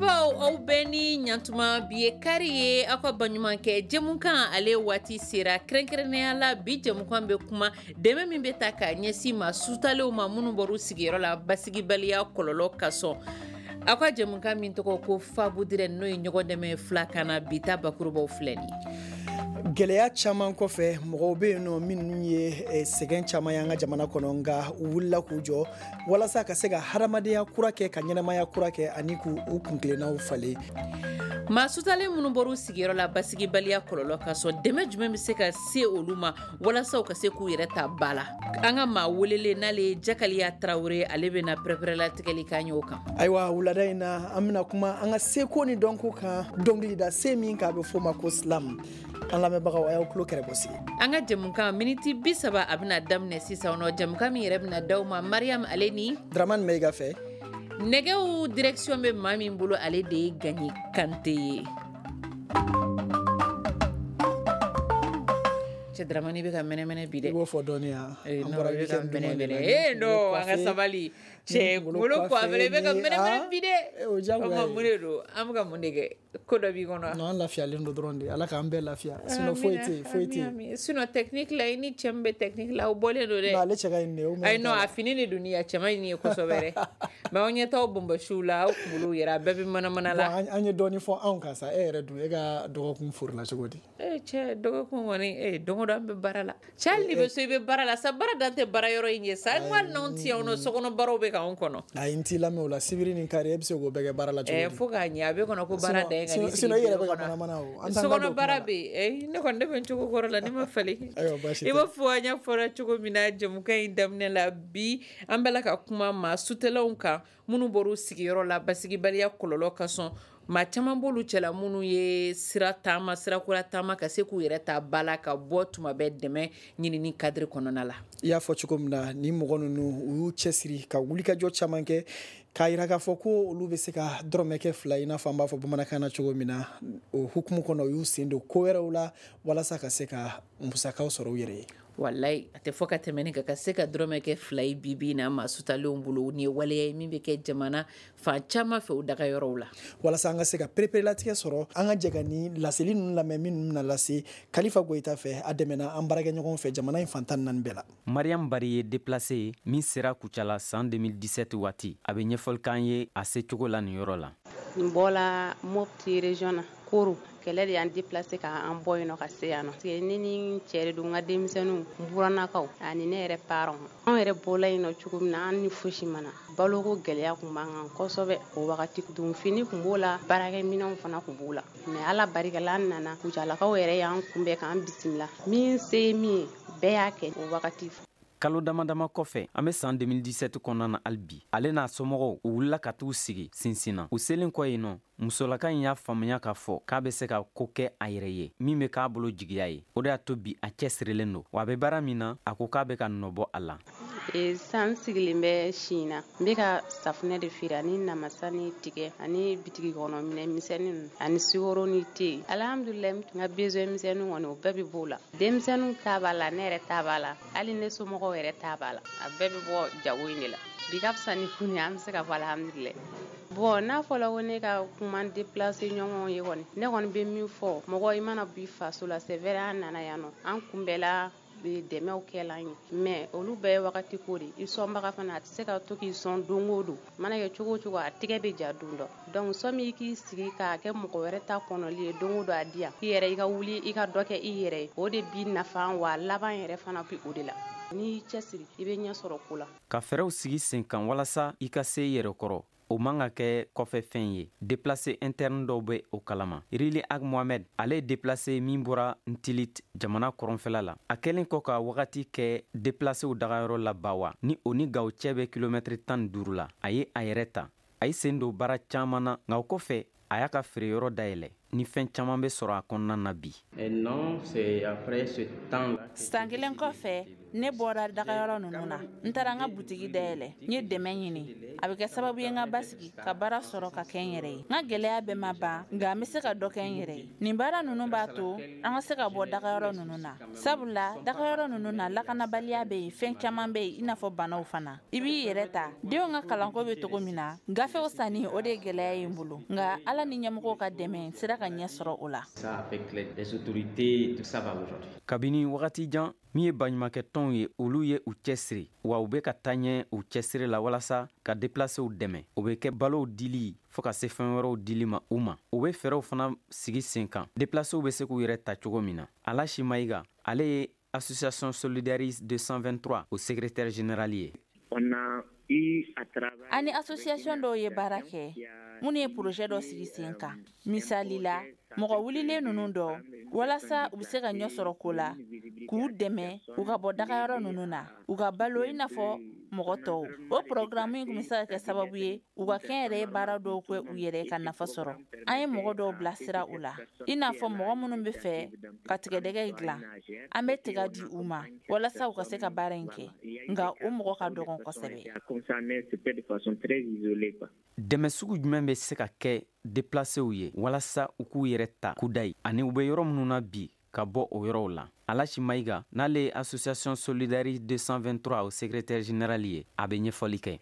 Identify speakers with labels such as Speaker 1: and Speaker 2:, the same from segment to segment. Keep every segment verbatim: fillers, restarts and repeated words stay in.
Speaker 1: Lamɛnbagaw aw bɛɛ ni ɲantuma bi ye kari ye aw ka baɲumankɛ jɛmukan ale waati sera kɛrɛnkɛrɛnnenya la bi jɛmukan bɛ kuma dɛmɛ min bɛ ta ka ɲɛsin ma sutalenw ma minnu bɔr'u sigiyɔrɔ la basigibaliya kɔlɔlɔ ka sɔn. Aw ka jɛmukan min tɔgɔ ko Faabu Direct n'o ye ɲɔgɔn dɛmɛ filakan na bi ta bakurubaw filɛ nin ye.
Speaker 2: Gɛlɛya caman kɔfɛ mɔgɔw bɛ yen nɔ minnu ye sɛgɛn caman ye an ka jamana kɔnɔ nka u wulila k'u jɔ walasa ka se ka hadamadenya kura kɛ ka ɲɛnamaya kura kɛ ani k'u kunkilennaw falen.
Speaker 1: Maa sutalen minnu bɔr'u sigiyɔrɔ la basigibaliya kɔlɔlɔ ka sɔn dɛmɛ jumɛn bɛ se ka se olu ma walasa u ka se k'u yɛrɛ ta ba la. An ka maa welelen n'ale ye Jakaliya Tarawele ale bɛna pɛrɛpɛrɛlatigɛli k'an ye o kan.
Speaker 2: Ayiwa wulada in na an bɛna kuma an ka seko ni dɔnko kan dɔnkilida se min k'a bɛ fɔ o ma ko silamu. An lamɛnbagaw a y'aw tulo kɛrɛ bɔsi. An
Speaker 1: ka jɛmukan miniti bi saba a bɛna daminɛ sisan nɔ jɛmukan min yɛrɛ bɛna d'aw ma Mariam ale ni
Speaker 2: Dramane Mayiga fɛ.
Speaker 1: Nɛgɛw direction bɛ maa min bolo ale de ye Gagné Kante ye. Cɛ Dramane bɛ ka mɛnɛmɛnɛ bi dɛ.
Speaker 2: I b'o fɔ dɔɔni wa?
Speaker 1: An bɔra weekend mɛnɛ ee non an ka sabali. Cɛ kunkolo coiffé i bɛ ka mɛnɛmɛnɛ bi dɛ.
Speaker 2: O diyagoya ye.
Speaker 1: An mun de don an bɛ ka mun de kɛ ko dɔ b'i kɔnɔ.
Speaker 2: Non an lafiyalen don dɔrɔn de Ala k'an bɛɛ lafiya sinon foyi tɛ yen foyi tɛ yen.
Speaker 1: Sinon technique la i ni cɛ min bɛ technique la o bɔlen don dɛ.
Speaker 2: Non ale cɛ ka ɲi dɛ.
Speaker 1: Ayi non a fini de don ni a cɛ ma ɲi ni ye kosɛbɛ dɛ. Mais aw ɲɛ t'aw bɔnbɔsiw la aw kunkolo yɛrɛ a bɛɛ bɛ manamana la.
Speaker 2: Bon an ye dɔɔni fɔ anw kan sa e yɛrɛ dun e ka dɔgɔkun furula cogo di?
Speaker 1: Ee cɛ dɔgɔkun kɔni ee don o don an bɛ baara la. Cɛ hali ni bɛ so i bɛ baara la sa baara dan tɛ baara yɔrɔ in ye sa hali n'anw tɛ yan nɔ sokɔnɔ baaraw bɛ k'anw kɔnɔ.
Speaker 2: Ayi n t'i lamɛn o la sibiri ni kari e bɛ se k'o bɛɛ kɛ baara la cogo di?
Speaker 1: Ɛɛ fo k'a ɲɛ a bɛ kɔnɔ ko baara dan ye ka ni sigi
Speaker 2: sinon i yɛrɛ bɛ ka manamana o.
Speaker 1: Sokɔnɔ baara bɛ yen ne kɔni ne bɛ n cogo kɔrɔ la ne ma falen.
Speaker 2: Ayiwa baasi tɛ.
Speaker 1: I b'a fɔ an y'a fɔra cogo min na jɛmukan in daminɛ la bi an bɛ la ka kuma maa sutelaw kan minnu bɔr'u sigiyɔrɔ la basigibaliya kɔlɔlɔ ka sɔn maa caman b'olu cɛla minnu ye sira taama sirakura taama ka se k'u yɛrɛ ta ba la ka bɔ tuma bɛɛ dɛmɛ ɲinini cadre kɔnɔna la.
Speaker 2: I y'a fɔ cogo min na ni mɔgɔ ninnu u y'u cɛsiri ka wulikajɔ caman kɛ k'a jira k'a fɔ ko olu bɛ se ka dɔrɔmɛ kɛ fila i n'a fɔ an b'a fɔ bamanankan na cogo min na o hukumu kɔnɔ u y'u sen don ko wɛrɛw la walasa ka se ka musakaw sɔrɔ u yɛrɛ ye.
Speaker 1: Walayi a tɛ fɔ ka tɛmɛ nin kan ka se ka dɔrɔmɛ kɛ fila ye bi bi in na maa sutalenw bolo nin ye waleya ye min bɛ kɛ jamana fan caman fɛ o dagayɔrɔw la.
Speaker 2: Walasa an ka se ka pereperelatigɛ sɔrɔ an ka jɛ ka ni laseli ninnu lamɛn minnu bɛna lase Kalifa Goyita fɛ a dɛmɛna an baarakɛɲɔgɔn fɛ jamana in fan tan ni naani bɛɛ la.
Speaker 3: Mariam Bari ye déplacé ye min sera Kucala san deux mille dix-sept waati a bɛ ɲɛfɔli k'an ye a secogo la nin yɔrɔ la.
Speaker 4: N bɔla Mopti région na Koro kɛlɛ de y'an déplacé k'an bɔ yen nɔ ka se yan nɔ. Parce que ne ni n cɛ de don n ka denmisɛnninw n burannakaw ani ne yɛrɛ parents anw yɛrɛ bɔla yen nɔ cogo min na an ni fosi ma na baloko gɛlɛya tun b'an kan kosɛbɛ o wagati dun fini tun b'o la baarakɛminɛnw fana tun b'o la mais Ala barikala an nana Kucalakaw yɛrɛ y'an kunbɛn k'an bisimila min se ye min ye bɛɛ y'a kɛ o wagati.
Speaker 3: Kalo damadama kɔfɛ an bɛ san deux mille dix-sept kɔnɔna na hali bi ale n'a somɔgɔw u wulila ka t'u sigi Sinsinna u selen kɔ yen nɔ musolaka in y'a faamuya k'a fɔ k'a bɛ se ka ko kɛ a yɛrɛ ye min bɛ k'a bolo jigiya ye o de y'a to bi a cɛsirilen don wa a bɛ baara min na a ko k'a bɛ ka nɔbɔ a la.
Speaker 4: San sigilen bɛ Sin na n bɛ ka safunɛ de feere ani namasa ni tigɛ ani bitigi kɔnɔ minɛn misɛnnin ani sukaro ni te alhamdulilayi n ka besoin misɛnninw kɔni o bɛɛ bɛ b'o la denmisɛnninw ta b'a la ne yɛrɛ ta b'a la hali ne somɔgɔw yɛrɛ ta b'a la a bɛɛ bɛ bɔ jago in de la bi ka fisa ni kuni an bɛ se ka fɔ alhamdulilayi. Bon n'a fɔla ko ne ka kuma déplacé ɲɔgɔnw ye kɔni ne kɔni bɛ min fɔ mɔgɔ i mana b'i faso la c'est vrai an nana yan nɔ an kunbɛla dɛmɛw kɛla an ye mais olu bɛɛ ye wagati ko de i sɔnbaga fana a tɛ se ka to k'i sɔn don o don mana kɛ cogo o cogo a tigɛ bɛ ja don dɔ donc sɔmi i k'i sigi k'a kɛ mɔgɔ wɛrɛ ta kɔnɔli ye don o don a di yan i yɛrɛ i ka wuli i ka dɔ kɛ i yɛrɛ ye o de b'i nafa wa laban yɛrɛ fana bi o de la n'i y'i cɛsiri i bɛ ɲɛ sɔrɔ ko la.
Speaker 3: Ka fɛɛrɛw sigi sen kan walasa i ka se i yɛrɛ kɔrɔ o man ka kɛ kɔfɛ fɛn ye déplacé interne dɔw bɛ o kalama. Rili Ag Mohamed ale ye déplacé min bɔra Ntilit jamana kɔrɔnfɛla la a kɛlen kɔ ka wagati kɛ déplacéw dagayɔrɔ la Bawa ni o ni Gawo cɛ bɛ kilomètre tan ni duuru la a ye a yɛrɛ ta a ye sen don baara caman na nka o kɔfɛ a y'a ka feere yɔrɔ dayɛlɛ ni fɛn caman bɛ sɔrɔ a kɔnɔna na bi.
Speaker 5: San kelen kɔfɛ ne bɔra dagayɔrɔ ninnu na n taara n ka butigi dayɛlɛ n ye dɛmɛ ɲini a bɛ kɛ sababu ye n ka basigi ka baara sɔrɔ ka kɛ n yɛrɛ ye. N ka gɛlɛya bɛɛ ma ban nka n bɛ se ka dɔ kɛ n yɛrɛ ye. Nin baara ninnu b'a to an ka se ka bɔ dagayɔrɔ ninnu na. Sabula dagayɔrɔ ninnu na lakanabaliya bɛ yen, fɛn caman bɛ yen i n'a fɔ banaw fana. I b'i yɛrɛ ta. Denw ka kalanko bɛ cogo min na gafew sanni o de ye gɛlɛya ye n bolo. Nka Ala ni ɲɛmɔgɔw ka dɛmɛ sera ka ɲɛ sɔrɔ o la.
Speaker 3: Kabini wagati jan min ye baɲumankɛ tɔnw ye olu ye u cɛsiri wa u bɛ ka taa ɲɛ u cɛsiri la walasa ka déplacew dɛmɛ. O bɛ kɛ balow dili fɔɔ ka se fɛn wɛrɛw dili ma u ma. U bɛ fɛɛrɛw fana sigi sen kan déplacew bɛ se k'u yɛrɛ ta cogo min na. Alashi Mayiga ale ye Association Solidaris deux cent vingt-trois au secrétaire général ye.
Speaker 5: Ani association dɔw ye baara kɛ minnu ye projet dɔ sigi sen kan. Misali la mɔgɔ wulilen ninnu dɔ walasa u bɛ se ka ɲɛ sɔrɔ ko la k'u dɛmɛ u ka bɔ dagayɔrɔ ninnu na u ka balo i n'a fɔ mɔgɔ tɔw. O programme in tun bɛ se ka kɛ sababu ye u ka kɛn yɛrɛ ye baara dɔw kɛ u yɛrɛ ka nafa sɔrɔ. An ye mɔgɔ dɔw bilasira u la i n'a fɔ mɔgɔ minnu bɛ fɛ ka tigɛdɛgɛ dilan an bɛ tiga di u ma walasa u ka se ka baara in kɛ nka o mɔgɔ ka dɔgɔn kosɛbɛ.
Speaker 3: Dɛmɛ sugu jumɛn bɛ se ka kɛ déplacew ye walasa u k'u yɛrɛ ta kudayi ani u bɛ yɔrɔ minnu na bi ka bɔ o yɔrɔw la. Alashi Mayiga n'ale ye Association Solidaris deux cent vingt-trois au secrétaire général ye a bɛ ɲɛfɔli kɛ.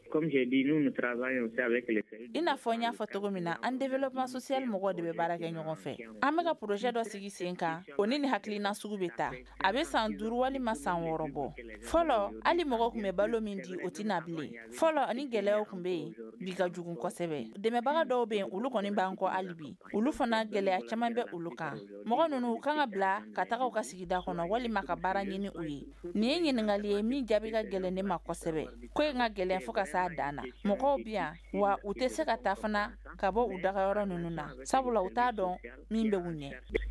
Speaker 5: I n'a fɔ n y'a fɔ cogo min na an développement social mɔgɔw de bɛ baara kɛ ɲɔgɔn fɛ. An bɛ ka projet dɔ sigi sen kan o ni nin hakilina sugu bɛ taa a bɛ san duuru walima san wɔɔrɔ bɔ. Fɔlɔ hali mɔgɔ tun bɛ balo min di o tɛna bilen. Fɔlɔ ani gɛlɛyaw tun bɛ yen bi ka jugu kosɛbɛ. Dɛmɛbaga dɔw bɛ yen olu kɔni b'an kɔ hali bi olu fana gɛlɛya caman bɛ olu kan. Mɔgɔ ninnu kan ka bila ka taga u ka sigida kɔnɔ walima ka baara ɲini u ye. Nin ye ɲininkali ye min jaabi ka gɛlɛn ne ma kosɛbɛ. Ko in ka gɛlɛn fo ka s'a dan na. Mɔgɔw bi yan wa u tɛ se ka taa fana ka bɔ u dagayɔrɔ ninnu na sabula u t'a dɔn min bɛ u ɲɛ.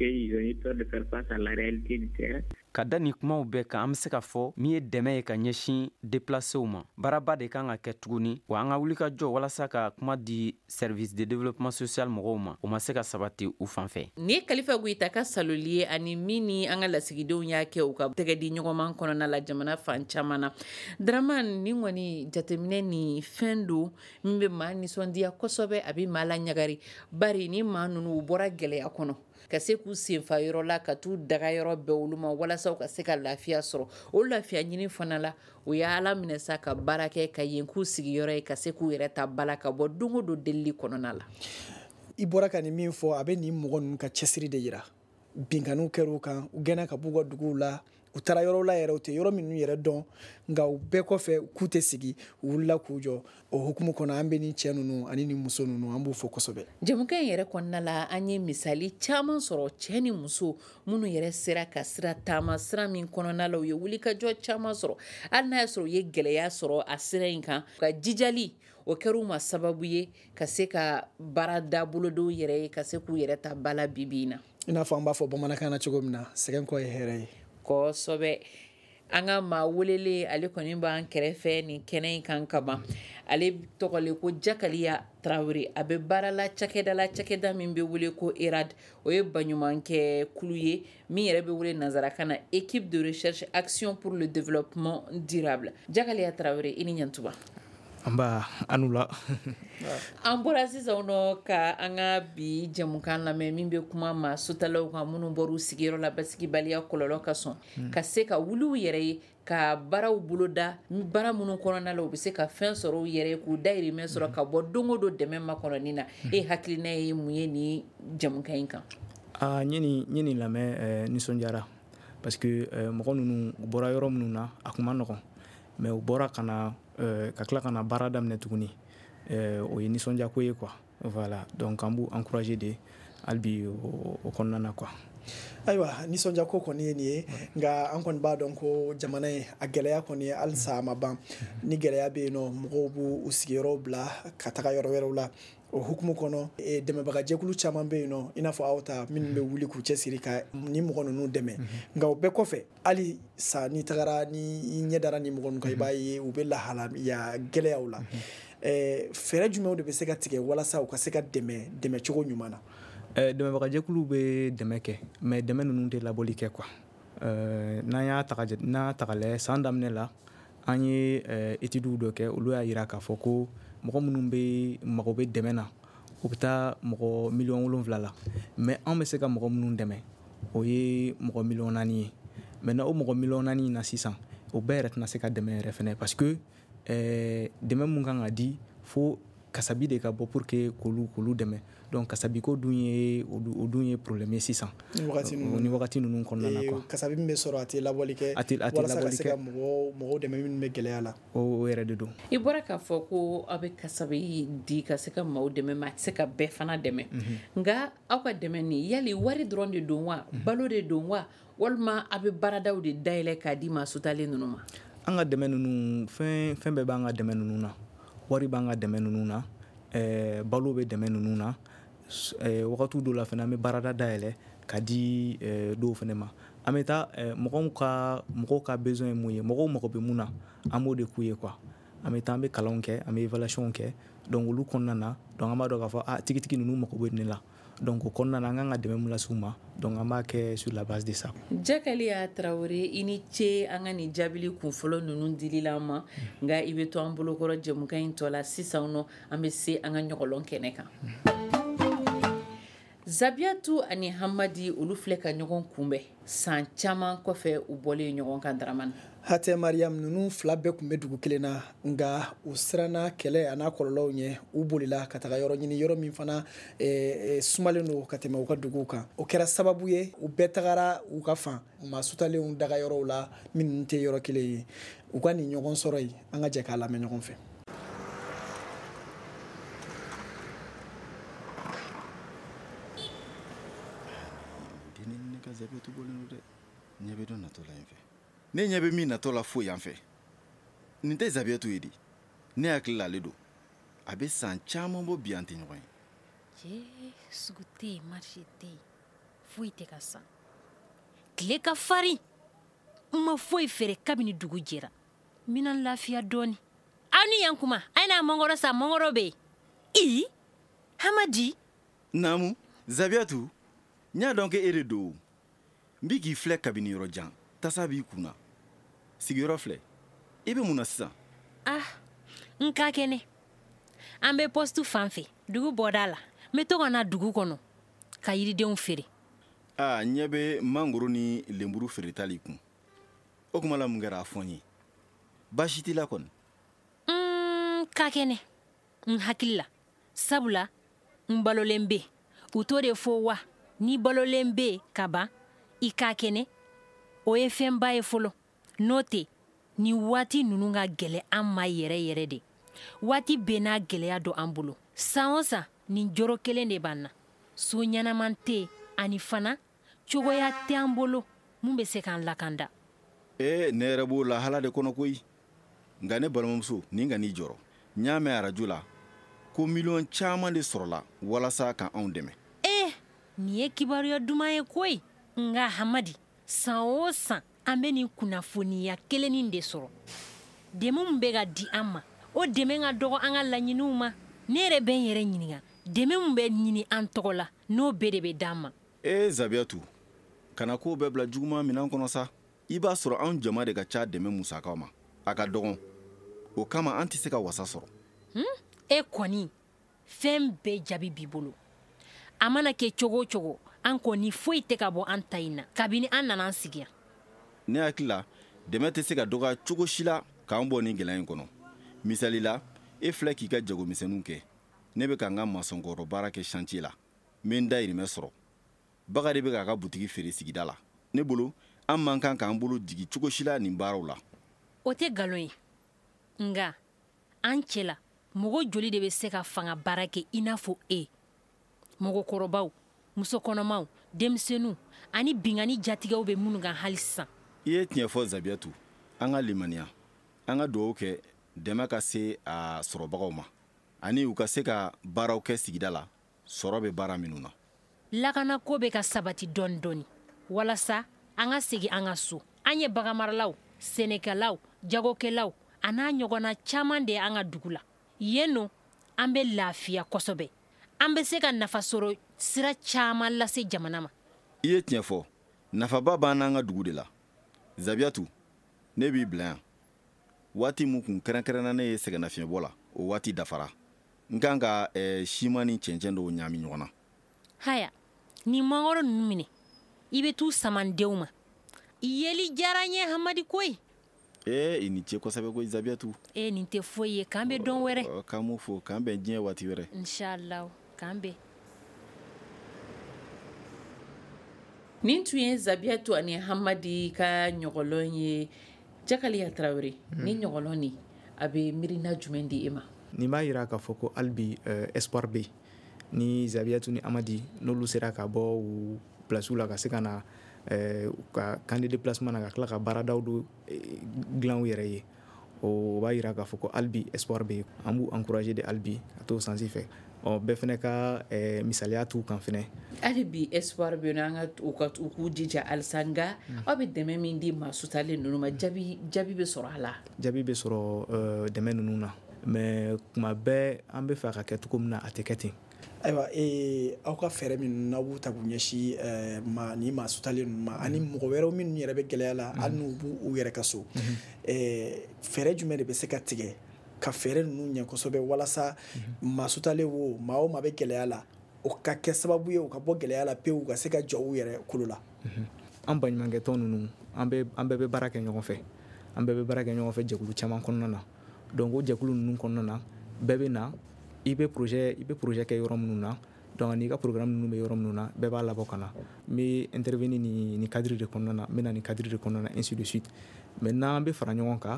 Speaker 3: Ka da ni kumaw bɛɛ kan an bɛ se ka fɔ min ye dɛmɛ ye ka ɲɛsin déplacew ma. Baaraba de kan ka kɛ tuguni wa an ka wuli ka jɔ walasa ka kuma di service de développement social mɔgɔw ma o ma se ka sabati u fan fɛ.
Speaker 1: Nin ye Kalifa Goyita ka saloli ye ani min ni an ka lasigidenw y'a kɛ u ka tɛgɛ di ɲɔgɔnman kɔnɔna la jamana fan caman na. Daraman ni kɔni jateminɛ ni fɛn don min bɛ maa nisɔndiya kosɛbɛ a bɛ maa la ɲagari bari ni maa ninnu u bɔra gɛlɛya kɔnɔ ka se k'u senfa yɔrɔ la ka t'u daga yɔrɔ bɛɛ olu ma walasa u ka se ka lafiya sɔrɔ o lafiya ɲini fana la o ye Ala minɛ sa ka baara kɛ ka yen k'u sigiyɔrɔ ye ka se k'u yɛrɛ ta bala ka bɔ don o don delili kɔnɔna la.
Speaker 2: I bɔra ka nin min fɔ a bɛ nin mɔgɔ ninnu ka cɛsiri de yira binganiw kɛr'u kan u gɛnna ka b'u ka duguw la u taara yɔrɔ la yɛrɛ u tɛ yɔrɔ minnu yɛrɛ dɔn nka u bɛɛ kɔfɛ k'u tɛ sigi u wulila k'u jɔ o hukumu kɔnɔ an bɛ ni cɛ ninnu ani ni muso ninnu an b'u fɔ kosɛbɛ.
Speaker 1: Jamukan in yɛrɛ kɔnɔna la an ye misali caman sɔrɔ cɛ ni muso minnu yɛrɛ sera ka sira taama sira min kɔnɔna la u ye wulikajɔ caman sɔrɔ hali n'a y'a sɔrɔ u ye gɛlɛya sɔrɔ a sira in kan ka jijali o kɛra ma sababu ye ka se ka baara dabolo dɔw yɛrɛ ye ka se k'u yɛrɛ ta bala bibi in na.
Speaker 2: I n'a fɔ an b'a fɔ bamanankan na cogo min na sɛgɛn kɔ ye hɛrɛ ye.
Speaker 1: Kosɛbɛ an ka maa welele ale kɔni b'an kɛrɛfɛ nin kɛnɛ in kan ka ban ale tɔgɔle ko Jakaliya Tarawele a bɛ baara la cakɛda la cakɛda min bɛ wele ko E R A D o ye baɲumankɛ kulu ye min yɛrɛ bɛ wele nanzarakan na Équipe de recherche action pour le développement durable. Jakaliya Tarawele i ni ɲantuba.
Speaker 6: Amba anula
Speaker 1: an bɔra sisan nɔ ka an ka bi jamukan lamɛn min bɛ kuma ma sutalaw kan minnu bɔr'u sigiyɔrɔ la basigibaliya kɔlɔlɔ ka sɔn ka se ka wuli u yɛrɛ ye ka baaraw boloda baara minnu kɔnɔna la u bɛ se ka fɛn sɔrɔ u yɛrɛ k'u dayirimɛ sɔrɔ ka bɔ don o don dɛmɛ makɔnɔni na e hakilina ye mun ye ni jamukan in kan.
Speaker 6: Ah n ye nin n ye nin lamɛn nisɔndiyara parce que mɔgɔ ninnu u bɔra yɔrɔ minnu na a kun ma nɔgɔn mais u bɔra ka na ka tila ka na baara daminɛ tuguni o ye nisɔndiya ko ye quoi voilà donc an b'u encourager de hali bi o kɔnɔna na quoi.
Speaker 2: Ayiwa nisɔndiya ko kɔni ye nin ye nka an kɔni b'a dɔn ko jamana ye a gɛlɛya kɔni ye halisa a ma ban ni gɛlɛya bɛ yen nɔ mɔgɔw b'u sigiyɔrɔw bila ka taga yɔrɔ wɛrɛw la o hukumu kɔnɔ dɛmɛbagajɛkulu caman bɛ yen nɔ i n'a fɔ aw ta minnu bɛ wuli k'u cɛsiri ka ni mɔgɔ ninnu dɛmɛ nka o bɛɛ kɔfɛ hali sa ni tagara ni ɲɛdara ni mɔgɔ ninnu kan i b'a ye u bɛ lahalaya gɛlɛyaw la fɛɛrɛ jumɛnw de bɛ se ka tigɛ walasa u ka se ka dɛmɛ dɛmɛ cogo ɲuman na.
Speaker 6: Dɛmɛbagajɛkulu bɛ dɛmɛ kɛ mais dɛmɛ ninnu tɛ labɔli kɛ quoi n'an y'a ta n'a ta ka lajɛ san daminɛ la an ye études dɔ kɛ olu y'a jira k'a fɔ ko mɔgɔ minnu bɛ mago bɛ dɛmɛ na o bɛ taa mɔgɔ miliyɔn wolonwula la mais an bɛ se ka mɔgɔ minnu dɛmɛ o ye mɔgɔ miliyɔn naani ye maintenant o mɔgɔ miliyɔn naani na sisan o bɛɛ yɛrɛ tɛna se ka dɛmɛ yɛrɛ fɛnɛ parce que ɛɛ dɛmɛ mun kan ka di fo kasabi de ka bɔ pour que k'olu k'olu dɛmɛ donc kasabi ko dun ye o dun ye problème ye sisan ni wagati ninnu kɔnɔna na quoi
Speaker 2: kasabi min bɛ sɔrɔ a tɛ labɔli kɛ walasa ka se ka mɔgɔ mɔgɔw dɛmɛ minnu bɛ gɛlɛya la
Speaker 6: o yɛrɛ de don
Speaker 1: i bɔra k'a fɔ ko aw bɛ kasabi di ka se ka maaw dɛmɛ ma a tɛ se ka bɛɛ fana dɛmɛ nka aw ka dɛmɛ nin yali wari dɔrɔn de don wa balo de don wa walima aw bɛ baaradaw de dayɛlɛ k'a di maa sutalen ninnu ma
Speaker 6: an ka dɛmɛ ninnu fɛn fɛn bɛɛ b'an ka dɛmɛ ninnu na wari b'an ka dɛmɛ ninnu na ɛɛ balo bɛ dɛmɛ ninnu na ɛɛ wagati dɔw la fana an bɛ baarada dayɛlɛ ka di ɛɛ dɔw fana ma an bɛ taa ɛɛ mɔgɔw ka mɔgɔw ka besoin ye mun ye mɔgɔw mago bɛ mun na an b'o de k'u ye quoi an bɛ taa an bɛ kalanw kɛ an bɛ évaluation kɛ donc olu kɔnɔna na donc an b'a dɔn k'a fɔ a tigitigi ninnu mago bɛ nin la donc o kɔnɔna na an kan ka dɛmɛ mun lase u ma donc an b'a kɛ sur la base de ça.
Speaker 1: Jakaliya Tarawele i ni ce an ka nin jaabili kunfɔlɔ ninnu dili la an ma nka i bɛ to an bolokɔrɔ jɛmukan in tɔ la sisan nɔ an bɛ se an ka ɲɔgɔlɔn kɛnɛ kan. Zabiatu ani Hamadi olu filɛ ka ɲɔgɔn kunbɛn san caman kɔfɛ u bɔlen ɲɔgɔn kan Daramani.
Speaker 2: Hatɛ Mariam ninnu fila bɛɛ tun bɛ dugu kelen na nka u siranna kɛlɛ a n'a kɔlɔlɔw ɲɛ u bolila ka taga yɔrɔ ɲini yɔrɔ min fana sumalen don ka tɛmɛ u ka duguw kan o kɛra sababu ye u bɛɛ tagara u ka fan maa sutalenw daga yɔrɔw la minnu tɛ yɔrɔ kelen ye u ka nin ɲɔgɔn sɔrɔ yen an ka jɛ k'a lamɛn ɲɔgɔn fɛ.
Speaker 7: ne ɲɛ bɛ min natɔ la foyi yan fɛ nin tɛ Zabiyatu ye di ne hakili la ale don a bɛ san caman bɔ bi an tɛ ɲɔgɔn ye
Speaker 8: sugu tɛ yen marché tɛ yen foyi tɛ ka san tile ka farin n ma foyi feere kabini dugu jɛra n bɛna lafiya dɔɔni aw ni yan kuma a ye n'a mangɔrɔ san mangɔrɔ bɛ yen i Hamadi
Speaker 7: naamu Zabiyatu n y'a dɔn k'e de don n bɛ k'i filɛ kabini yɔrɔ jan tasa b'i kun na sigiyɔrɔ filɛ i bɛ mun na sisan
Speaker 8: ah n ka kɛnɛ an bɛ poste fan fɛ dugu bɔda la n bɛ to ka na dugu kɔnɔ ka yiridenw feere
Speaker 7: ah n ɲɛ bɛ mangoro ni lenburu feeretali kun o kuma la mun kɛra a fɔ n ye baasi t'i la kɔni
Speaker 8: n ka kɛnɛ n hakili la sabula n balolen bɛ u to de fɔ wa ni balolen bɛ ka ban i ka kɛnɛ o ye fɛnba ye fɔlɔ n'o tɛ ni waati ninnu ka gɛlɛ an ma yɛrɛ yɛrɛ de waati bɛɛ n'a gɛlɛya don an bolo san o san nin jɔrɔ kelen de b'an na so ɲɛnaman tɛ ani fana cogoya tɛ an bolo mun bɛ se k'an lakanda
Speaker 7: ee ne yɛrɛ b'o lahala de kɔnɔ koyi nka ne balimamuso nin ka n'i jɔrɔ n y'a mɛn arajo la ko miliyɔn caman de sɔrɔla walasa ka anw dɛmɛ
Speaker 8: ee nin ye kibaruya duman ye koyi nka Hamadi san o san an bɛ nin kunnafoniya kelennin de sɔrɔ dɛmɛ min bɛ ka di an ma o dɛmɛ ka dɔgɔ an ka laɲiniw ma ne yɛrɛ bɛ n yɛrɛ ɲininka dɛmɛ min bɛ ɲini an tɔgɔ la n'o bɛɛ de bɛ d'an ma
Speaker 7: ee Zabiyatu kana kow bɛɛ bila juguman minɛn kɔnɔ sa i b'a sɔrɔ anw jama de ka ca dɛmɛ musakaw ma a ka dɔgɔn o kama an tɛ se ka wasa sɔrɔ
Speaker 8: e kɔni fɛn bɛɛ jaabi b'i bolo a mana kɛ cogo o cogo an kɔni foyi tɛ ka bɔ an ta in na kabini an nana an sigi yan
Speaker 7: ne hakili la dɛmɛ tɛ se ka dɔgɔya cogo si la k'an bɔ nin gɛlɛya in kɔnɔ misali la e filɛ k'i ka jagomisɛnninw kɛ ne bɛ ka n ka masɔnkɔrɔ baara kɛ chantier la n bɛ n dayirimɛ sɔrɔ baga de bɛ k'a ka butigi feere sigida la ne bolo an man kan k'an bolo jigi cogo si la nin baaraw la
Speaker 8: o tɛ nkalon ye nka an cɛ la mɔgɔ joli de bɛ se ka fanga baara kɛ i n'a fɔ e mɔgɔkɔrɔbaw musokɔnɔmaw denmisɛnninw ani bingani jatigɛw bɛ minnu kan hali sisan
Speaker 7: i ye tiɲɛ fɔ Zabiyatu an ka limaniya an ka dugawu kɛ dɛmɛ ka se a sɔrɔbagaw ma ani u ka se ka baaraw kɛ sigida la sɔrɔ bɛ baara minnu na
Speaker 8: lakanako bɛ ka sabati dɔɔni dɔɔni walasa an ka segin an ka so an ye bagamaralaw sɛnɛkɛlaw jagokɛlaw a n'a ɲɔgɔnna caman de ye an ka dugu la yen nɔ an bɛ lafiya kosɛbɛ an bɛ se ka nafa sɔrɔ sira caman lase jamana ma
Speaker 7: i ye tiɲɛ fɔ nafaba b'an n'an ka dugu de la Zabiyatu ne b'i bila yan waati mun kun kɛrɛnkɛrɛnna ne ye sɛgɛnnafiɲɛbɔ la o waati dafara n kan ka eh, siman ni cɛncɛn dɔw ɲaami ɲɔgɔn na.
Speaker 8: haya ni mangoro ninnu minɛ i bɛ t'u samandenw ma yeli diyara n ye hamadi koyi.
Speaker 7: ee i ni ce kosɛbɛ ko Zabiatu.
Speaker 8: ee nin tɛ foyi ye k'an bɛ dɔn wɛrɛ.
Speaker 7: uh, k'an m'o fo k'an bɛn diɲɛ waati wɛrɛ.
Speaker 8: inshallah k'an bɛn.
Speaker 1: nin tun ye Zabiatu ani Hamadi ka ɲɔgɔlɔn ye. Jakaliya Tarawele ni ɲɔgɔlɔn ni a bɛ miirina jumɛn di e ma?
Speaker 6: nin b'a yira k'a fɔ ko hali bi uh, espoir bɛ yen ni Zabiatu ni Amadi n'olu sera ka bɔ u pilasiw la ka se ka na uh, ka kan de déplacement na ka tila ka baaradaw do dilan u yɛrɛ ye o b'a yira k'a fɔ ko hali bi espoir bɛ yen an b'u encourager de hali bi ka t'o sansi fɛ ɔ bɛɛ fɛnɛ ka uh, misaliya t'u kan fɛnɛ. hali
Speaker 1: bi espoir bɛ yen an ka u ka u k'u jija halisa nka aw bɛ dɛmɛ min di maa sutalen ninnu ma jaabi jaabi bɛ sɔrɔ a la.
Speaker 6: jaabi bɛ sɔrɔ uh, dɛmɛ ninnu na mais kuma bɛɛ an bɛ fɛ ka kɛ cogo min na a tɛ kɛ ten.
Speaker 2: ayiwa ee aw ka fɛɛrɛ minnu n'aw b'u ta k'u ɲɛsin ɛɛ ma ni maa sutalen ninnu ma ani mɔgɔ wɛrɛw minnu yɛrɛ bɛ gɛlɛya la hali n'u b'u yɛrɛ ka so ɛɛ fɛɛrɛ jumɛn de bɛ se ka tigɛ ka fɛɛrɛ ninnu ɲɛ kosɛbɛ walasa maa sutalen wo maa o maa bɛ gɛlɛya la o ka kɛ sababu ye u ka bɔ gɛlɛya la pewu ka se ka jɔ u yɛrɛ kolo la.
Speaker 6: an baɲumankɛ tɔn ninnu an bɛ an bɛɛ bɛ baara kɛ ɲɔgɔn fɛ an bɛɛ bɛ baara kɛ ɲɔgɔn fɛ jɛkulu caman kɔnɔna na donc o jɛkulu ninnu kɔnɔna na bɛɛ bɛ na i bɛ projet i bɛ projet kɛ yɔrɔ minnu na donc n'i ka programme ninnu bɛ yɔrɔ minnu na bɛɛ b'a labɔ ka na n bɛ intervenir ni ni cadre de kɔnɔna na n bɛ na ni cadre de kɔnɔna na ainsi de suite maintenant an bɛ fara ɲɔgɔn kan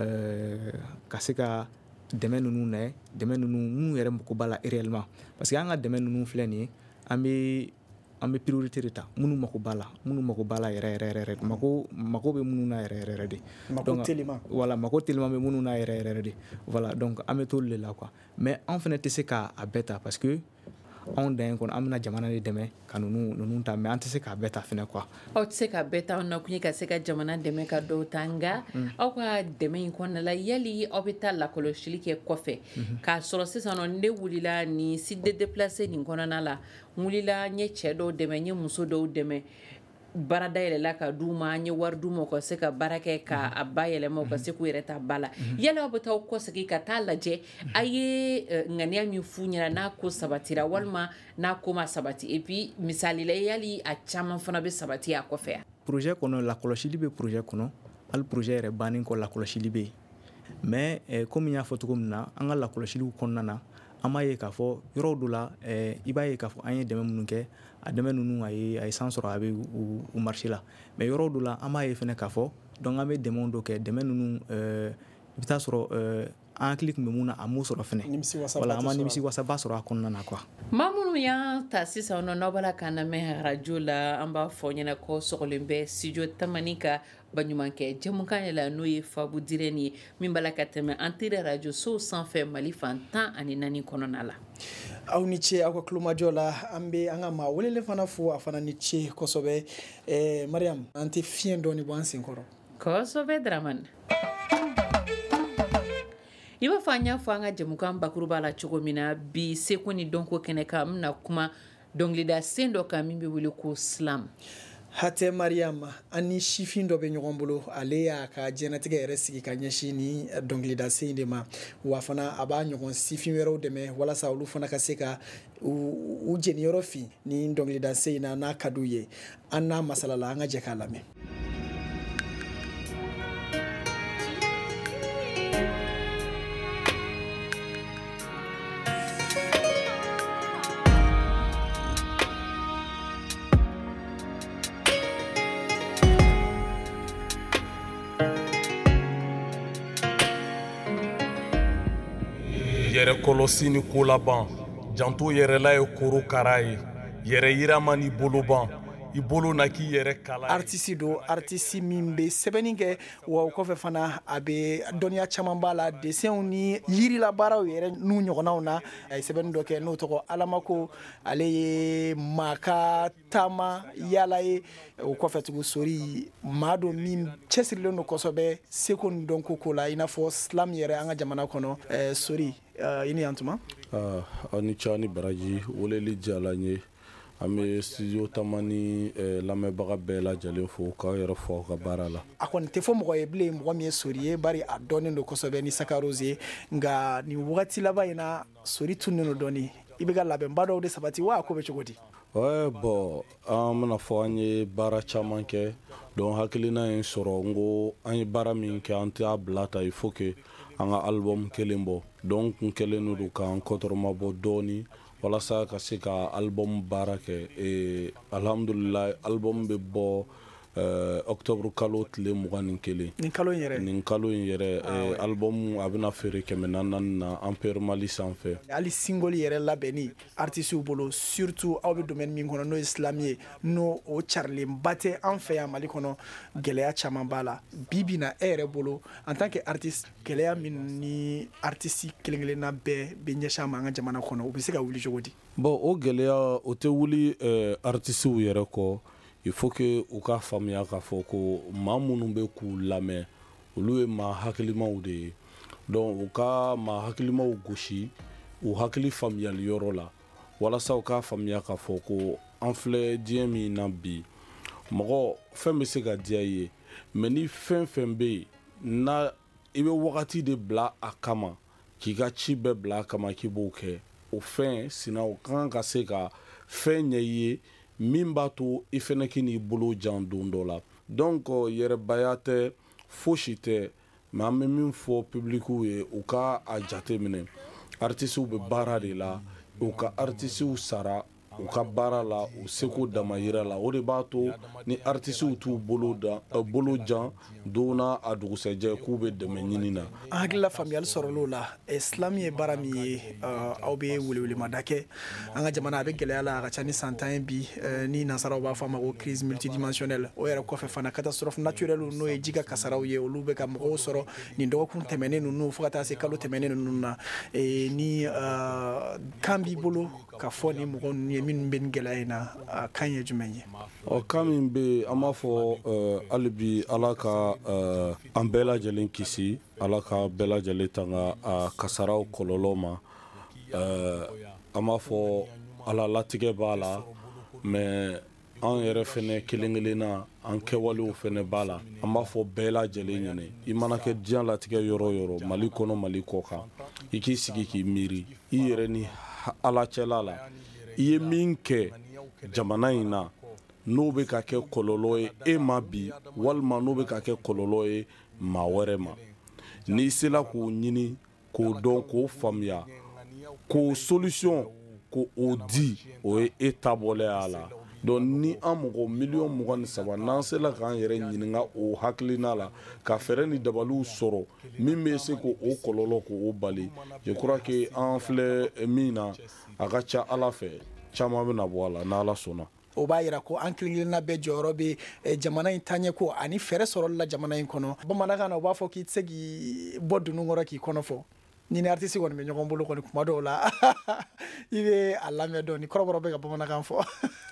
Speaker 6: ɛɛ ka se ka dɛmɛ ninnu nɛ dɛmɛ ninnu minnu yɛrɛ mako b'a la réellement parce que an ka dɛmɛ ninnu filɛ nin ye an bɛ an bɛ priorité de ta minnu mako b'a la minnu mako b'a la yɛrɛ yɛrɛ yɛrɛ mako mako bɛ minnu na yɛrɛ yɛrɛ de.
Speaker 2: mako telima.
Speaker 6: voilà mako telima bɛ minnu na yɛrɛ yɛrɛ de voilà donc an bɛ t'olu de la quoi mais an fana tɛ se k'a bɛɛ ta parce que anw dan ye kɔnɔ an bɛna jamana de dɛmɛ ka ninnu ninnu ta mais an tɛ se k'a bɛɛ ta fana quoi.
Speaker 1: aw tɛ se k'a bɛɛ ta aw nakun ye ka se ka jamana dɛmɛ ka dɔw ta nka aw ka dɛmɛ in kɔnɔna la yali aw bɛ taa lakɔlɔsili kɛ kɔfɛ k'a sɔrɔ sisan nɔ ne wulila ni site de déplacé nin kɔnɔna la n wulila n ye cɛ dɔw dɛmɛ n ye muso dɔw dɛmɛ baara dayɛlɛla ka d'u ma an ye wari d'u ma u ka se ka baara kɛ k'a ba yɛlɛma u ka se k'u yɛrɛ ta ba la yala aw bɛ taa kɔsegin ka taa lajɛ a ye ŋaniya min f'u ɲɛna n'a ko sabatira walima n'a ko ma sabati et puis misali la yali a caman fana bɛ sabati a kɔfɛ yan.
Speaker 6: projet kɔnɔ lakɔlɔsili bɛ projet kɔnɔ hali projet yɛrɛ bannen kɔ lakɔlɔsili bɛ yen mais eh, komi n y'a fɔ cogo min na an ka lakɔlɔsiliw kɔnɔna na an b'a ye k'a fɔ yɔrɔ dɔ la eh, i b'a ye k'a fɔ an ye dɛmɛ minnu kɛ a dɛmɛ ninnu a ye a ye san sɔrɔ a bɛ u, u marché la mais yɔrɔ dɔ la an b'a ye fɛnɛ k'a fɔ donc an bɛ dɛmɛw dɔ kɛ dɛmɛ ninnu eh, i bɛ taa sɔrɔ eh, an hakili tun bɛ mun na a m'o sɔrɔ fɛnɛ voilà an ma nimisi wasaba sɔrɔ a kɔnɔna na quoi.
Speaker 1: maa minnu y'an ta sisan nɔ n'aw b'a la k'an lamɛn arajo la an b'a fɔ ɲɛna ko sɔgɔlen bɛ studio tamani ka baɲumankɛ jɛmukan yɛlɛ n'o ye Faabu Dirɛni ye min b'a la ka tɛmɛ antenne arajo sow sanfɛ Mali fan tan ani naani kɔnɔna la.
Speaker 2: aw ni ce aw ka kulomajɔ la an bɛ an ka maa welelen fana fo a fana ni ce kosɛbɛ ɛɛ Mariam an tɛ fiɲɛ dɔɔni bɔ an sen kɔrɔ.
Speaker 1: kosɛbɛ Dramane. i b'a fɔ an y'a fɔ an ka jɛmukan bakuruba la cogo min na bi seko ni dɔnko kɛnɛ kan an bɛna kuma dɔnkilida sen dɔ kan min bɛ wele ko slam.
Speaker 2: Hatɛ Mariam an ni sifin dɔ bɛ ɲɔgɔn bolo ale y'a ka diɲɛnatigɛ yɛrɛ sigi ka ɲɛsin ni dɔnkilida sen de ma wa fana a b'a ɲɔgɔn sifin wɛrɛw dɛmɛ walasa olu fana ka se ka u jeniyɔrɔ fin ni dɔnkilida sen in na n'a ka d'u ye an n'a masala la an ka jɛ k'a lamɛn.
Speaker 9: yɛrɛ kɔlɔsi ni ko laban janto yɛrɛla ye korokara ye yɛrɛ yirama ni boloban i bolo na k'i yɛrɛ kala
Speaker 2: artiste do artiste min bɛ sɛbɛnni kɛ wa o kɔfɛ fana a bɛ dɔnniya caman b'a la dessinw ni yirila baaraw yɛrɛ n'u ɲɔgɔnnaw na a ye sɛbɛnni dɔ kɛ n'o tɔgɔ Alamako ale ye maa ka taama yaala ye o kɔfɛ tugu Sori maa dɔ min cɛsirilen don kosɛbɛ seko ni dɔnko ko la i n'a fɔ slam yɛrɛ an ka jamana kɔnɔ ɛɛ Sori i ni yantuma
Speaker 10: aw ni ce ni baraji weleli diyala n ye
Speaker 9: an bɛ studio tamani lamɛnbaga bɛɛ lajɛlen fo k'aw yɛrɛ fɔ ka baara la.
Speaker 2: A kɔni tɛ fɔ mɔgɔ ye bilen mɔgɔ min ye sori ye bari a dɔnnen don kosɛbɛ ni Sakarose ye nka nin wagati laban in na sori tunnen don dɔɔni i bɛ ka labɛnba dɔw de sabati wa ko bɛ cogo di?
Speaker 9: Ouais, bon an bɛna fɔ an ye baara caman kɛ donc hakilina ye sɔrɔ n ko an ye baara min kɛ an t'a bila ta il faut que an ka album kelen bɔ donc kun kɛlen don k'an kɔtɔrɔma bɔ dɔɔni walasa ka se ka album baara kɛ et alhamdulillah album bɛ bɔ euh, octobre kalo tile mugan ni kelen
Speaker 2: nin kalo in yɛrɛ
Speaker 9: nin kalo in yɛrɛ ah, eh, ouais. Album a bɛna feere kɛmɛ naani na Ampere Mali sanfɛ
Speaker 2: hali single yɛrɛ labɛnni artistes bolo surtout aw bɛ domaine min kɔnɔ n'o ye islam ye n'o o carilenba tɛ an fɛ yan Mali kɔnɔ gɛlɛya caman b'a la bi bi na e yɛrɛ bolo en tant que artiste gɛlɛya min ni artiste kelen kelenna bɛɛ bɛ ɲɛsin an ma an ka jamana kɔnɔ o bɛ se ka wuli cogo di?
Speaker 9: Bon o gɛlɛya o tɛ wuli euh, artistes yɛrɛ kɔ il faut que u ka faamuya k'a fɔ ko maa minnu bɛ k'u lamɛn olu ye maa hakilimaw de ye donc u ka maa hakilimaw gosi u hakili faamuyali yɔrɔ la walasa u ka faamuya k'a fɔ ko an filɛ diɲɛ min na bi mɔgɔ fɛn bɛ se ka diya i ye mais ni fɛn fɛn bɛ yen na i bɛ wagati de bila a kama k'i ka ci bɛɛ bila a kama k'i b'o kɛ o fɛn sina o kan ka se ka fɛn ɲɛ i ye min b'a to i fɛnɛ k'i n'i bolo jan don dɔ la donc yɛrɛbaya tɛ fosi tɛ mais an bɛ min fɔ publiciw ye u ka a jate minɛ artistes bɛ baara de la u ka artistes sara u ka baara la u seko damayira la o de b'a to ni artistes t'u bolo da uh, bolo jan donna a dugusɛjɛ k'u bɛ dɛmɛ ɲini na
Speaker 2: an hakilila faamuyali sɔrɔl'o la islam ye baara min ye uh, aw bɛ welewelemada kɛ an ka jamana a bɛ gɛlɛya la a ka ca ni san tan ye bi uh, ni nasaraw b'a fɔ a ma ko crise multidimensionnelle o yɛrɛ kɔfɛ fana catastrophe naturelle n'o ye ji ka kasaraw ye olu bɛ ka mɔgɔw sɔrɔ nin dɔgɔkun tɛmɛnen ninnu fo ka taa se kalo tɛmɛnen ninnu na e, ni uh, kan b'i bolo ka fɔ ni mɔgɔ ninnu ye minnu bɛ nin gɛlɛya in na a kan ye jumɛn ye?
Speaker 9: ɔ kan min bɛ an b'a fɔ hali bi ala ka an bɛɛ lajɛlen kisi ala ka bɛɛ lajɛlen tanga a kasaraw kɔlɔlɔ ma an b'a fɔ ala latigɛ b'a la mais an yɛrɛ fɛnɛ kelen kelenna an kɛwalew fɛnɛ b'a la an b'a fɔ bɛɛ lajɛlen ɲɛnɛ i mana kɛ diɲɛ latigɛ yɔrɔ yɔrɔ Mali kɔnɔ Mali kɔ kan i k'i sigi k'i miiri i yɛrɛ ni ala cɛla la i ye min kɛ jamana in na n'o bɛ ka kɛ kɔlɔlɔ ye e ma bi walima n'o bɛ ka kɛ kɔlɔlɔ ye maa wɛrɛ ma n'i sera k'o ɲini k'o dɔn k'o faamuya k'o solution k'o di o ye e taabɔla y'a la donc ni an mɔgɔ miliyɔn mugan ni saba n'an sera k'an yɛrɛ ɲininka o hakilina la ka fɛɛrɛ ni dabaliw sɔrɔ min bɛ se k'o kɔlɔlɔ k'o bali je crois que an filɛ min na a ka ca ala fɛ caman bɛna bɔ a la n'ala sɔnna
Speaker 2: o b'a yira ko an kelen kelenna bɛɛ jɔyɔrɔ bɛ jamana in taɲɛ ko ani fɛɛrɛ sɔrɔli la jamana in kɔnɔ bamanankan na u b'a fɔ k'i tɛ se k'i bɔ dunun kɔrɔ k'i kɔnɔ fɔ ni ni artiste kɔni bɛ ɲɔgɔn bolo kɔni kuma dɔw la i bɛ a lamɛn dɔn ni kɔrɔbɔrɔ bɛ ka bamanankan fɔ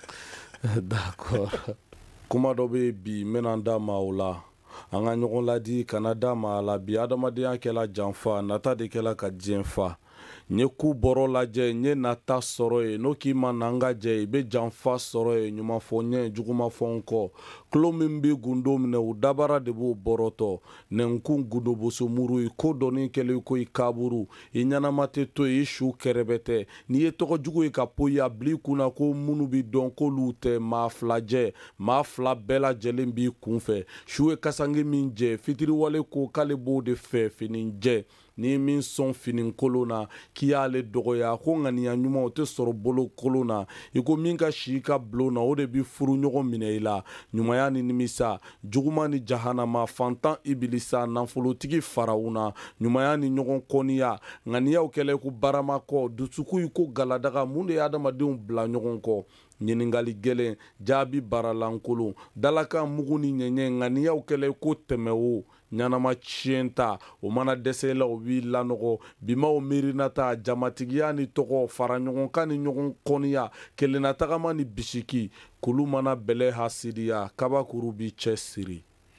Speaker 9: d'accord kuma dɔ bɛ bi n bɛna n da ma o la an ka ɲɔgɔn ladi kana da ma a la bi adamadenya kɛla janfa nata de kɛla ka diɲɛ fa n ye ku bɔrɔ lajɛ n ye nata sɔrɔ ye n'o k'i ma na n ka jɛ i bɛ janfa sɔrɔ ye ɲumanfɔ ɲɛ jugumafɛnw kɔ tulo min bɛ gundo minɛ u dabara de b'o bɔrɔtɔ nɛnkun gudoboso muru i ko dɔnni kɛlen ko i kaburu i ɲanama tɛ to yen i su kɛrɛbɛ tɛ n'i ye tɔgɔ jugu ye ka po ye a bila i kunna ko minnu bɛ dɔn k'olu tɛ maa fila jɛ maa fila bɛɛ lajɛlen b'i kunfɛ su ye kasange min jɛ fitiriwale ko k'ale b'o de fɛ fini jɛ ni min sɔn fini kolon na k'i y'ale dɔgɔya ko ŋaniya ɲuman o tɛ sɔrɔ bolo kolon na i ko min ka si ka bulon na o de bi furu ɲɔgɔn minɛ i la ɲumanya ni nimisa juguman ni jahanama fantan ibilisa nafolotigi faraw na ɲumanya ni ɲɔgɔn kɔniya ŋaniyaw kɛlɛ ko barama kɔ dusuku i ko galadaga mun de ye adamadenw bila ɲɔgɔn kɔ ɲiningali gɛlɛn jaabi baralankolon dalakan mugu ni ɲɛɲɛ ŋaniyaw kɛlɛ ko tɛmɛ o ɲanama tiɲɛ ta o mana dɛsɛ la o b'i lanɔgɔ bimaw miirinata jamatigiya ni tɔgɔ fara ɲɔgɔn kan ni ɲɔgɔn kɔniya kelenna tagama ni bisiki kulu mana bɛlɛ hasidiya kabakuru bi cɛ siri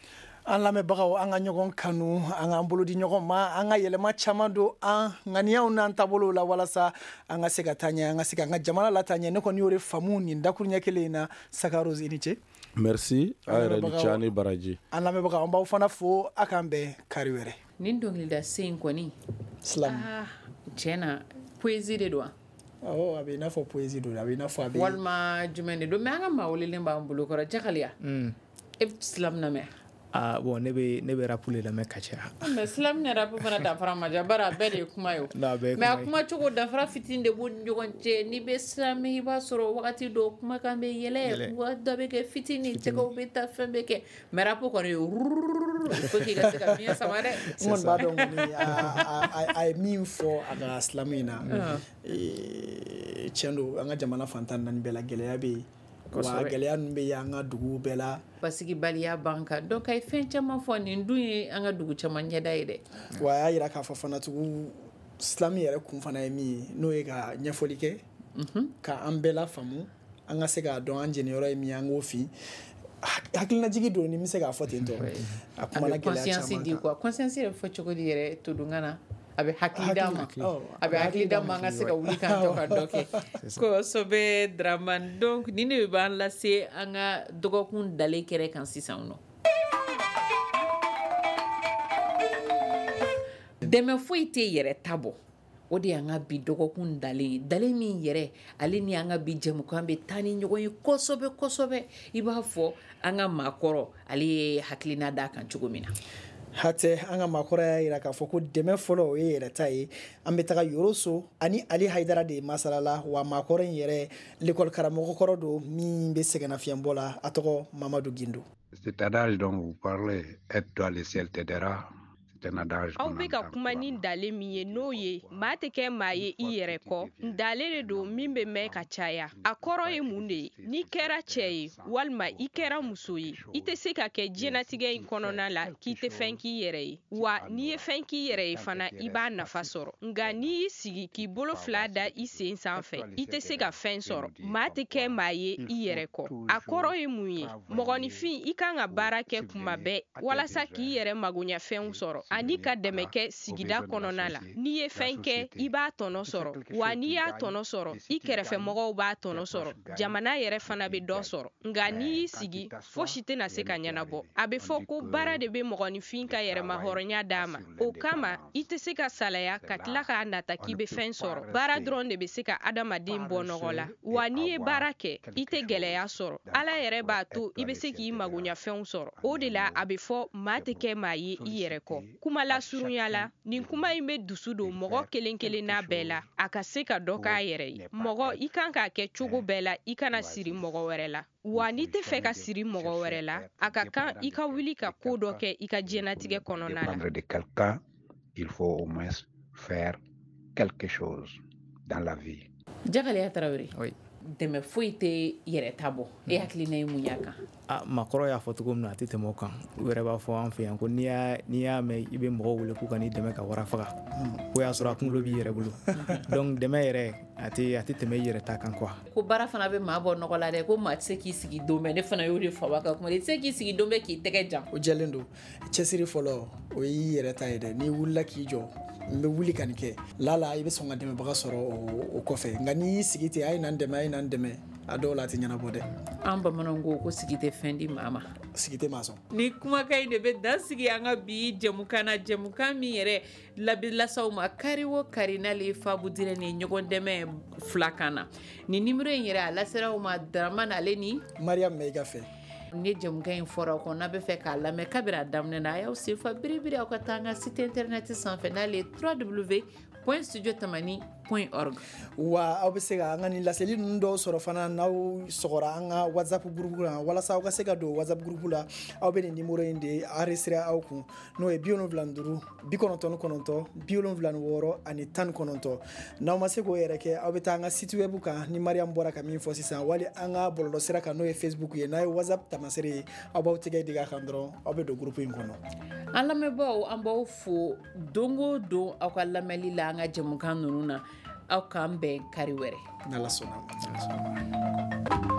Speaker 2: an lamɛnbagaw an ka ɲɔgɔn kanu an k'an bolo di ɲɔgɔn ma an ka yɛlɛma caman don an ŋaniyaw n'an taabolow la walasa an ka se ka taa ɲɛ an ka se ka an ka jamana lataa ɲɛ ne kɔni y'o de faamu nin dakuruɲɛ kelen in na Sakarozi i ni ce.
Speaker 9: Merci a yɛrɛ ni ce ani baraji.
Speaker 2: An lamɛnbagaw an b'aw fana fo a k'an bɛn kari wɛrɛ.
Speaker 1: Nin dɔnkilida sen kɔni
Speaker 2: silamu
Speaker 1: tiɲɛna poésie de don wa?
Speaker 2: Awɔ a bɛ i n'a fɔ poésie don a bɛ i n'a fɔ a bɛ
Speaker 1: walima jumɛn de don mais an ka maa welelen b'an bolo kɔrɔ Jakaliya e bɛ silamu lamɛn.
Speaker 6: Ah bon ne bɛ ne bɛ rap le lamɛn ka caya.
Speaker 1: Mais silamu ni rap fana danfara ma jan bari a bɛɛ de ye kuma ye o. Mais a kuma cogo danfara fitinin de b'u ni ɲɔgɔn cɛ n'i bɛ silamu i b'a sɔrɔ wagati dɔw kumakan bɛ yɛlɛ dɔ bɛ kɛ fitinin tɛgɛw bɛ taa fɛn bɛ kɛ mais rap kɔni ye rurururu il faut que i ka se ka fiɲɛ sama dɛ.
Speaker 2: N kɔni b'a dɔn kɔni a ye min fɔ a ka silamu in na tiɲɛ don an ka jamana fantan naani bɛɛ la gɛlɛya bɛ yen. Wa gɛlɛya ninnu bɛ yen an ka dugu bɛɛ la. Basigibaliya b'an kan donc a ye fɛn caman fɔ nin dun ye an ka dugu caman ɲɛda ye dɛ. Wa a y'a jira k'a fɔ fana tugun silamu yɛrɛ kun fana ye min ye n'o ye ka ɲɛfɔli kɛ ka an bɛɛ la faamu an ka se k'a dɔn an jeniyɔrɔ ye min ye an k'o fin hakilinajigi don ni n bɛ se k'a fɔ ten tɔ a kumana gɛlɛya caman kan. A bɛ conscience di quoi conscience yɛrɛ fɔ cogo di yɛrɛ Todunkan na a bɛ hakili d'a ma a bɛ hakili d'a ma an ka se ka wuli k'an jɔ ka dɔ kɛ kosɛbɛ Dramane donc nin de b'an lase an ka dɔgɔkun dalen kɛrɛ kan sisan nɔ. Dɛmɛ foyi tɛ yɛrɛ ta bɔ o de y'an ka bi dɔgɔkun dalen ye dalen min yɛrɛ ale ni an ka bi jɛmukan bɛ taa ni ɲɔgɔn ye kosɛbɛ kosɛbɛ i b'a fɔ an ka maakɔrɔ ale ye hakilina d'a kan cogo min na. Hatɛ an ka maakɔrɔ y'a jira k'a fɔ ko dɛmɛ fɔlɔ o ye yɛrɛ ta ye an bɛ taga Yoroso ani Ali Hayidara de masalala wa maakɔrɔ in yɛrɛ l'école karamɔgɔ kɔrɔ don min bɛ sɛgɛnnafiɲɛbɔ la a tɔgɔ Mamadu Gindo.
Speaker 10: Cet adage dont vous parlez, aide toi le ciel t'aidera.
Speaker 11: Aw bɛ ka kuma ni dalen min ye n'o ye maa tɛ kɛ maa ye i yɛrɛ kɔ dalen de don min bɛ mɛn ka caya a kɔrɔ ye mun de ye n'i kɛra cɛ ye walima i kɛra muso ye i tɛ se ka kɛ diɲɛnatigɛ in kɔnɔna la k'i tɛ fɛn k'i yɛrɛ ye wa n'i ye fɛn k'i yɛrɛ ye fana i b'a nafa sɔrɔ nka n'i y'i sigi k'i bolo fila da i sen sanfɛ i tɛ se ka fɛn sɔrɔ maa tɛ kɛ maa ye i yɛrɛ kɔ a kɔrɔ ye mun ye mɔgɔninfin i kan ka baara kɛ kuma bɛɛ walasa k'i yɛrɛ magoɲɛfɛnw sɔrɔ ani ka dɛmɛ kɛ sigida kɔnɔna la n'i ye fɛn kɛ i b'a tɔnɔ sɔrɔ wa n'i y'a tɔnɔ sɔrɔ i kɛrɛfɛmɔgɔw b'a tɔnɔ sɔrɔ jamana yɛrɛ fana bɛ dɔ sɔrɔ nka n'i y'i sigi fosi tɛna se ka ɲɛnabɔ a bɛ fɔ ko baara de bɛ mɔgɔninfin ka yɛrɛma hɔrɔnya d'a ma o kama i tɛ se ka salaya ka tila k'a nata k'i bɛ fɛn sɔrɔ baara dɔrɔn de bɛ se ka adamaden bɔ nɔgɔ la wa n'i ye baara kɛ i tɛ gɛlɛya sɔrɔ ala yɛrɛ b'a to i bɛ se k'i magoɲɛfɛnw sɔrɔ o de la a bɛ fɔ maa tɛ kɛ maa ye i yɛrɛ kɔ kuma la surunya la nin kuma in bɛ dusu don mɔgɔ kelen kelen n'a bɛɛ la a ka se ka dɔ k'a yɛrɛ ye mɔgɔ i kan k'a kɛ cogo bɛɛ la i kana siri mɔgɔ wɛrɛ la wa n'i tɛ fɛ ka siri mɔgɔ wɛrɛ la a ka kan i ka wuli ka ko dɔ kɛ i ka diɲɛnatigɛ kɔnɔna la.
Speaker 10: De quelqu'un, il faut au moins faire quelque chose dans la vie.
Speaker 1: Jakaliya Tarawele. Oui. Dɛmɛ foyi tɛ yɛrɛ ta bɔ e hakilina ye mun y'a kan.
Speaker 6: Ah maakɔrɔ y'a fɔ cogo min na a tɛ tɛmɛ o kan u yɛrɛ b'a fɔ an fɛ yan ko n'i y'a n'i y'a mɛn i bɛ mɔgɔw wele k'u ka n'i dɛmɛ ka wara faga ko y'a sɔrɔ a kunkolo b'i yɛrɛ bolo donc dɛmɛ yɛrɛ a tɛ a tɛ tɛmɛ i yɛrɛ ta kan quoi.
Speaker 1: Ko baara fana bɛ maa bɔ nɔgɔ la dɛ ko maa tɛ se k'i sigi don bɛɛ ne fana y'o de fɔ a ka kuma i tɛ se k'i sigi don bɛɛ k'i tɛgɛ jan. O jɛlen don cɛsiri fɔlɔ o y'i yɛrɛ ta ye dɛ n'i wulila k'i jɔ n bɛ wuli ka nin kɛ lala i bɛ sɔn ka dɛmɛbaga sɔrɔ o kɔfɛ nka n'i y'i sigi ten a ye na n dɛmɛ a ye na n dɛmɛ a dɔw la a tɛ ɲɛnabɔ dɛ. An bamananw ko ko sigi tɛ fɛn di maa ma. Sigi tɛ maa sɔn. Ni kumakan in de bɛ dan sigi an ka bi jɛmukan na jɛmukan min yɛrɛ labilasaw ma kari o kari n'ale Faabu Dirɛ ni ɲɔgɔn dɛmɛ filakan na ni numéro in yɛrɛ a lasera u ma Dramane ale ni Mariam Mayiga fɛ. Ni jɛmukan in fɔra aw kɔ n'a bɛ fɛ k'a lamɛn kabiri a daminɛ na a y'aw senfa biribiri aw ka taa an ka site internet sanfɛ n'ale ye w w w point studio tamani point org. Wa aw bɛ se ka an ka nin laseli ninnu dɔw sɔrɔ fana n'aw sɔgɔra an ka WhatsApp groupe la walasa aw ka se ka don WhatsApp groupe la aw bɛ nin numéro in de enregistré aw kun n'o ye bi wolonwula ni duuru bi kɔnɔntɔn ni kɔnɔntɔn bi wolonwula ni wɔɔrɔ ani tan ni kɔnɔntɔn n'aw ma se k'o yɛrɛ kɛ aw bɛ taa an ka site web kan ni Mariam bɔra ka min fɔ sisan wali an ka bɔlɔlɔ sira kan n'o ye Facebook ye n'a ye WhatsApp tamasere ye aw b'aw tɛgɛ digi a kan dɔrɔn aw bɛ don groupe in kɔnɔ. An lamɛnbaaw an b'aw fo don o don aw ka lamɛnli la an ka jɛmukan ninnu na aw k'an bɛn kari wɛrɛ n'Ala sɔnna.